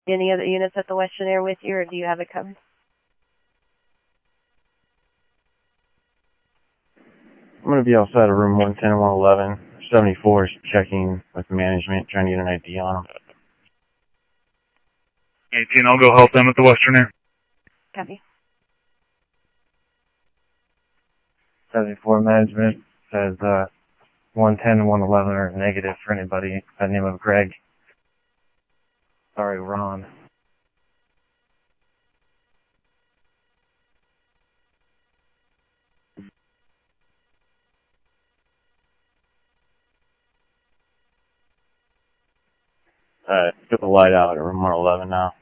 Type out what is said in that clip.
Any other units at the Western Air with you, or do you have it covered? I'm going to be outside of room 110 and 111. 74 is checking with management, trying to get an ID on them. 18, I'll go help them at the Western Air. Copy. 74 management says 110 and 111 are negative for anybody by the name of Greg. Sorry, Ron. Alright, get the light out at room 111 now.